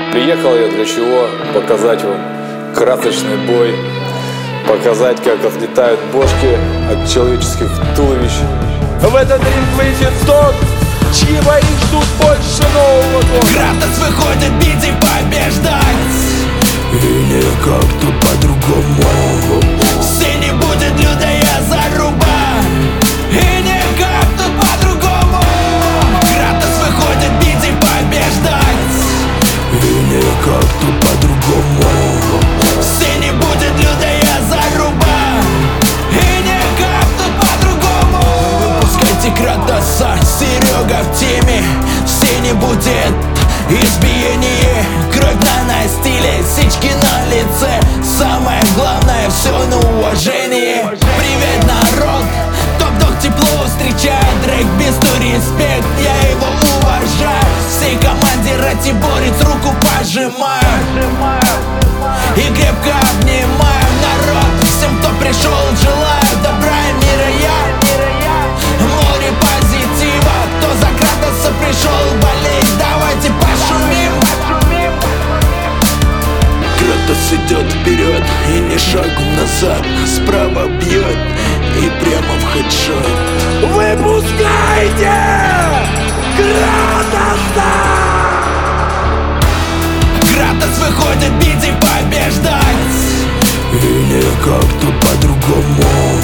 Приехал я для чего? Показать вам красочный бой, показать, как отлетают бошки от человеческих туловищ. В этот ринг выйдет тот, чьи бои ждут больше Нового года. Кратос выходит бить и побеждать, или как-то по-другому. в сцене будет лютая заруба, и никак тут по-другому. Кратос выходит бить и побеждать, или как-то по-другому. в сцене будет лютая заруба, и никак тут по-другому. Выпускайте Кратоса, Серега в теме, в сцене будет избиение, кровь на настиле, сечки на лице. Самое главное, все на уважение. Привет, народ, Топ-Дог тепло встречает, Дрейк Бисту респект, я его уважаю. Всей команде Ратиборец руку пожимаю и крепко обнимаю. Народ, всем, кто пришел, желаю добра и мира я. Море позитива, кто за Кратоса пришел болеть, давайте пошумим. Кратос идет вперед и ни шагу назад, справа бьет и прямо в хедшот. Выпускайте Кратоса! Кратос выходит бить и побеждать, Или как-то по-другому.